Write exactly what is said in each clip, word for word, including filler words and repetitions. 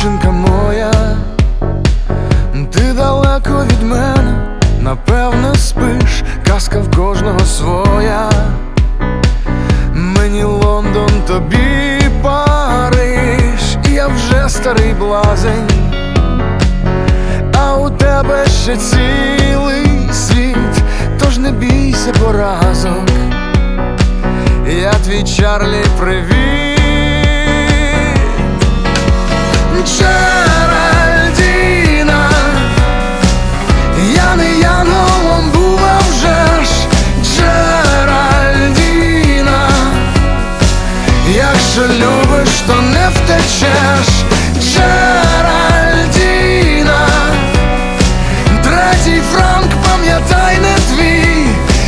дівчинка моя, ти далеко від мене, напевно спиш, казка в кожного своя. Мені Лондон, тобі Париж, і я вже старий блазень, а у тебе ще цілий світ, тож не бійся поразок. Я твій Чарлі, привіт. Джеральдіна, я не янголом був, а вже ж Джеральдіна, якщо любиш, то не втечеш. Джеральдіна, третій франк, пам'ятай, не твій.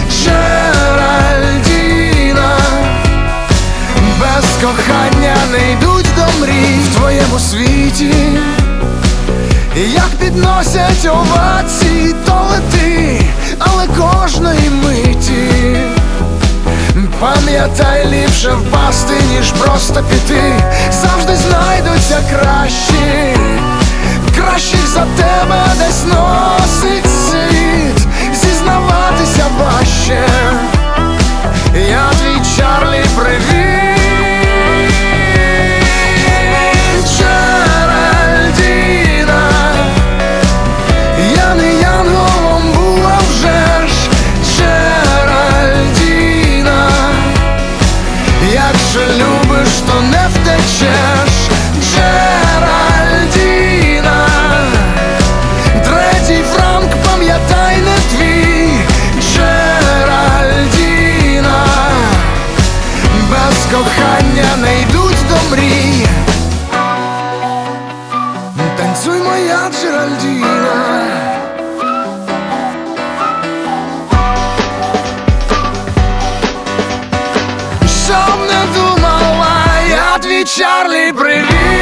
Джеральдіна, без кохання не йдуть до мрій в твоєму світі. Як підносять овації, то лети, але кожної миті пам'ятай, ліпше впасти, ніж просто піти. Завжди знайдуться кращі, кращих за тебе десь носить світ, зізнаватися важче. Я твій Чарлі, привіт. Якщо любиш, то не втечеш. Джеральдіна, третій франк, пам'ятай, не твій. Джеральдіна, без кохання не йдуть до мрій. Танцюй, моя Джеральдіна. Щоб не думала, я твій Чарлі, привіт.